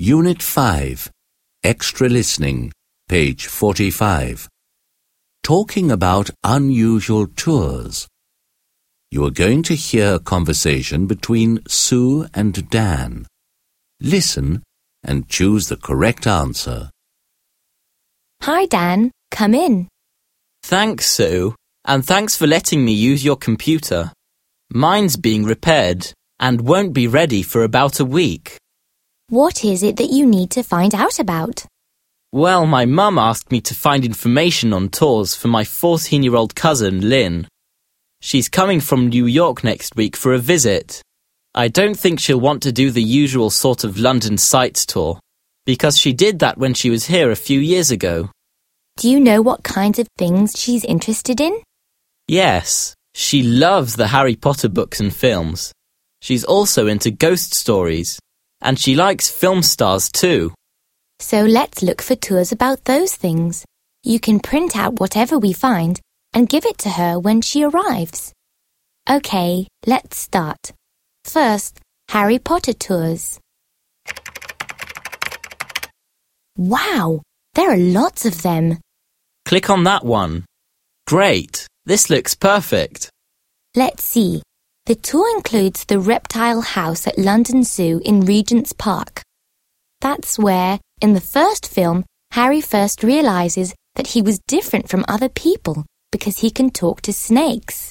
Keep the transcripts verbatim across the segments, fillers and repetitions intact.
Unit five, Extra Listening, page forty-five. Talking about unusual tours. You are going to hear a conversation between Sue and Dan. Listen and choose the correct answer. Hi, Dan. Come in. Thanks, Sue, and thanks for letting me use your computer. Mine's being repaired and won't be ready for about a week. What is it that you need to find out about? Well, my mum asked me to find information on tours for my fourteen-year-old cousin, Lynn. She's coming from New York next week for a visit. I don't think she'll want to do the usual sort of London sights tour, because she did that when she was here a few years ago. Do you know what kinds of things she's interested in? Yes, she loves the Harry Potter books and films. She's also into ghost stories, and she likes film stars too. So let's look for tours about those things. You can print out whatever we find and give it to her when she arrives. Okay, let's start. First, Harry Potter tours. Wow, there are lots of them. Click on that one. Great, this looks perfect. Let's see. The tour includes the reptile house at London Zoo in Regent's Park. That's where, in the first film, Harry first realizes that he was different from other people because he can talk to snakes.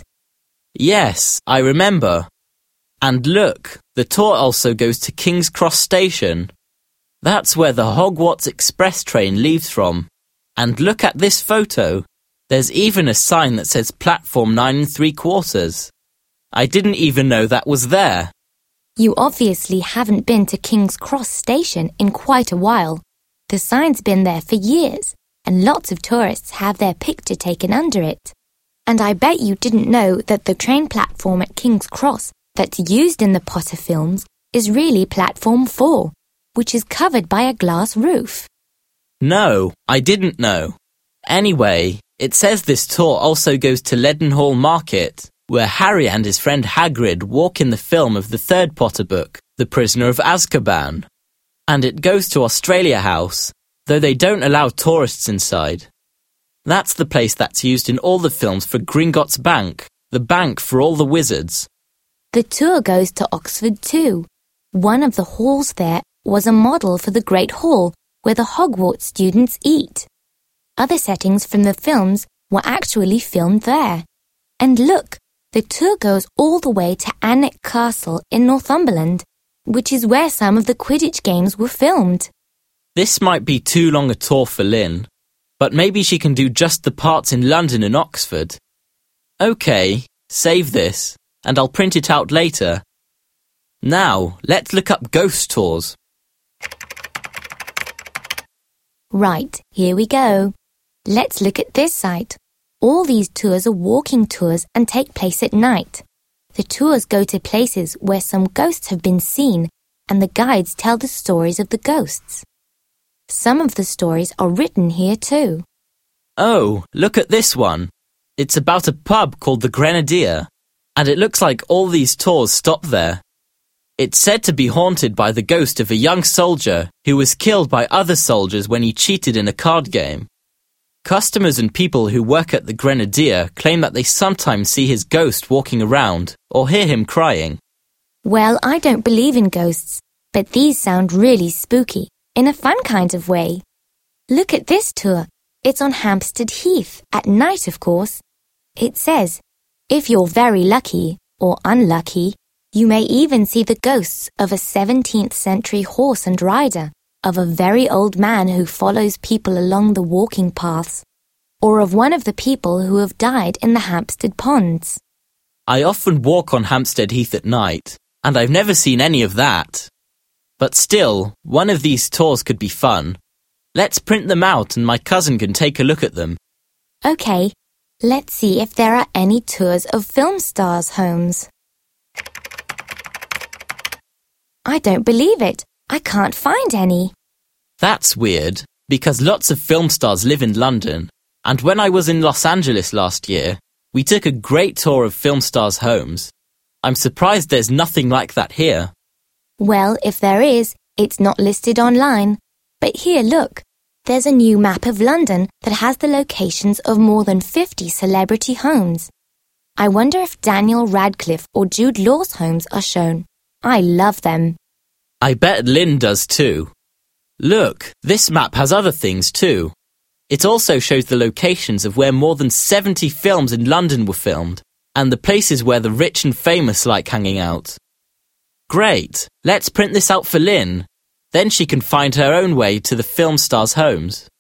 Yes, I remember. And look, the tour also goes to King's Cross Station. That's where the Hogwarts Express train leaves from. And look at this photo. There's even a sign that says platform nine and three quarters. I didn't even know that was there. You obviously haven't been to King's Cross Station in quite a while. The sign's been there for years, and lots of tourists have their picture taken under it. And I bet you didn't know that the train platform at King's Cross that's used in the Potter films is really platform four, which is covered by a glass roof. No, I didn't know. Anyway, it says this tour also goes to Leadenhall Market, where Harry and his friend Hagrid walk in the film of the third Potter book, The Prisoner of Azkaban. And it goes to Australia House, though they don't allow tourists inside. That's the place that's used in all the films for Gringotts Bank, the bank for all the wizards. The tour goes to Oxford too. One of the halls there was a model for the Great Hall, where the Hogwarts students eat. Other settings from the films were actually filmed there. And look, the tour goes all the way to Alnwick Castle in Northumberland, which is where some of the Quidditch games were filmed. This might be too long a tour for Lynn, but maybe she can do just the parts in London and Oxford. Okay, save this, and I'll print it out later. Now, let's look up ghost tours. Right, here we go. Let's look at this site. All these tours are walking tours and take place at night. The tours go to places where some ghosts have been seen, and the guides tell the stories of the ghosts. Some of the stories are written here too. Oh, look at this one. It's about a pub called the Grenadier, and it looks like all these tours stop there. It's said to be haunted by the ghost of a young soldier who was killed by other soldiers when he cheated in a card game. Customers and people who work at the Grenadier claim that they sometimes see his ghost walking around or hear him crying. Well, I don't believe in ghosts, but these sound really spooky, in a fun kind of way. Look at this tour. It's on Hampstead Heath, at night of course. It says, if you're very lucky, or unlucky, you may even see the ghosts of a seventeenth century horse and rider, of a very old man who follows people along the walking paths, or of one of the people who have died in the Hampstead ponds. I often walk on Hampstead Heath at night, and I've never seen any of that. But still, one of these tours could be fun. Let's print them out and my cousin can take a look at them. Okay, let's see if there are any tours of film stars' homes. I don't believe it. I can't find any. That's weird, because lots of film stars live in London, and when I was in Los Angeles last year, we took a great tour of film stars' homes. I'm surprised there's nothing like that here. Well, if there is, It's not listed online. But here, look. There's a new map of London that has the locations of more than fifty celebrity homes. I wonder if Daniel Radcliffe or Jude Law's homes are shown. I love them. I bet Lynn does too. Look, this map has other things too. It also shows the locations of where more than seventy films in London were filmed, and the places where the rich and famous like hanging out. Great! Let's print this out for Lynn. Then she can find her own way to the film stars' homes.